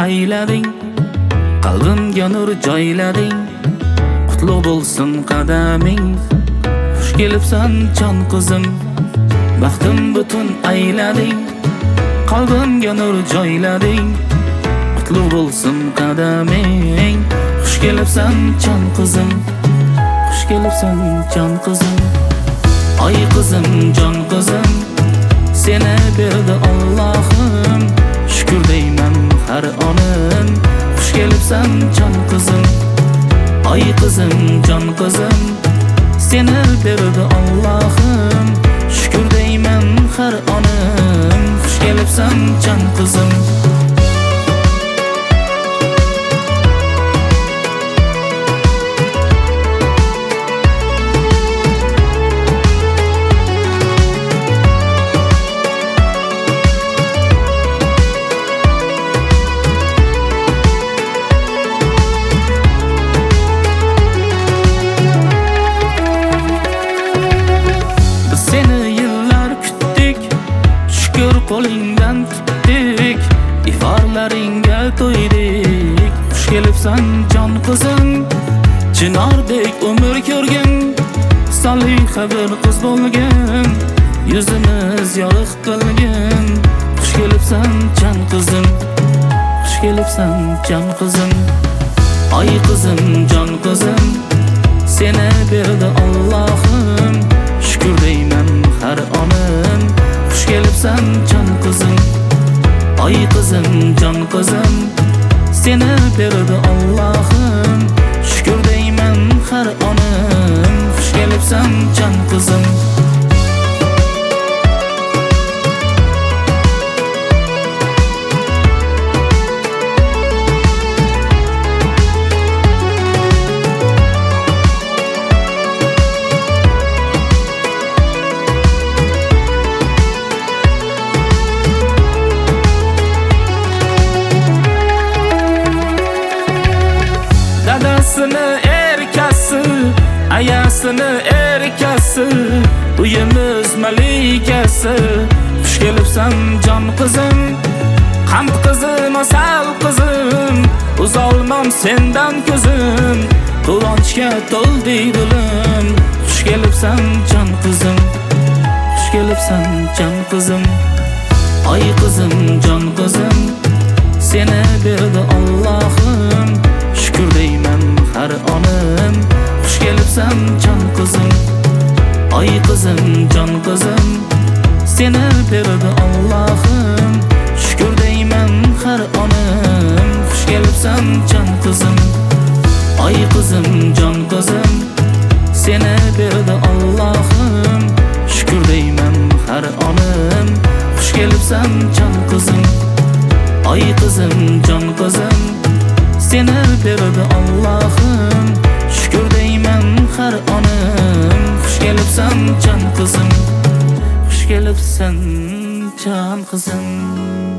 aylading, qalbimga nur joylading. Qutlug' bo'lsin qadaming, xush kelibsan jon qizim. Baxtim butun aylading, qalbimga nur joylading. Qutlug' bo'lsin qadaming, xush kelibsan jon qizim. Xush kelibsan jon qizim. Ay qizim, jon qizim, seni berdi Allohim. Shukr deyman har onim. Xush kelibsan jon qizim. Ay qizim, jon qizim, seni berdi Allohim. Shukr deyman har onim. Xush kelibsan jon qizim. Qo'lingdan tutdik, iforlaringga to'ydik. Xush kelibsan jon qizim, chinordek umr ko'rgin. Soliha bir qiz bo'lgin, yuzimiz yorug' qilgin. Xush kelibsan jon qizim. Xush kelibsan jon qizim. Ay qizim, jon qizim, seni berdi Allohim. Shukr deyman har onim. Xush kelibsan jon qizim. Ay qizim, jon qizim, seni berdi Allohim. Shukr deyman har onim. Xush kelibsan jon qizim. Dadasini erkasi, ayasini erkasi, uyimiz malikasi. Xush kelibsan jon qizim. Qand qizim, asal qizim, uzolmam sendan ko'zim. Quvonchga to'ldi dilim. Xush kelibsan jon qizim. Xush kelibsan jon qizim. Ay qizim, jon qizim, seni berdi Allohim. Shukr deyman har onim. Xush kelibsan jon qizim. Ay qizim, jon qizim, seni berdi Allohim. Shukr deyman har onim. Xush kelibsan jon qizim. Ay qizim, jon qizim, seni berdi Allohim. Shukr deyman har onim. Xush kelibsan jon qizim. Ay qizim, jon qizim, seni berdi Allohim. Shukr deyman har onim. Xush kelibsan jon qizim. Xush kelibsan jon qizim.